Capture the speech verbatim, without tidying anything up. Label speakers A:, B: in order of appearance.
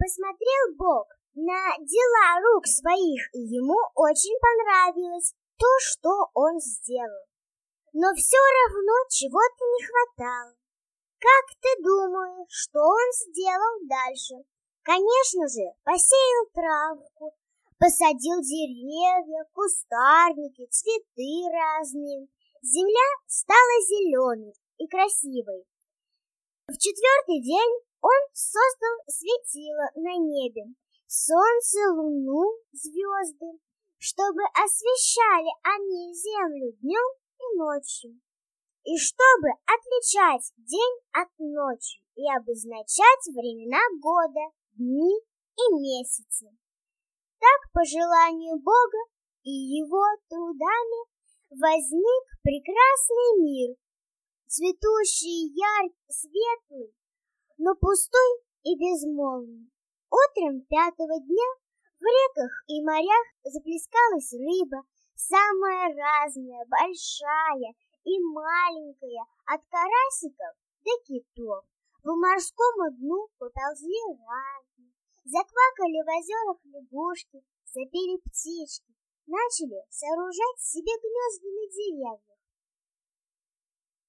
A: посмотрел Бог на дела рук своих, и ему очень понравилось то, что он сделал. Но все равно чего-то не хватало. Как ты думаешь, что он сделал дальше? Конечно же, посеял травку, посадил деревья, кустарники, цветы разные. Земля стала зеленой и красивой. В четвертый день он создал светило на небе, солнце, луну, звезды, чтобы освещали они землю днем и ночью, и чтобы отличать день от ночи и обозначать времена года, дни и месяцы. Так, по желанию Бога и его трудами, возник прекрасный мир, цветущий, яркий, светлый, но пустой и безмолвный. Утром пятого дня в реках и морях заплескалась рыба, самая разная, большая и маленькая, от карасиков до китов. По морскому дну поползли раки, заквакали в озерах лягушки, запели птички, начали сооружать себе гнезда на деревьях.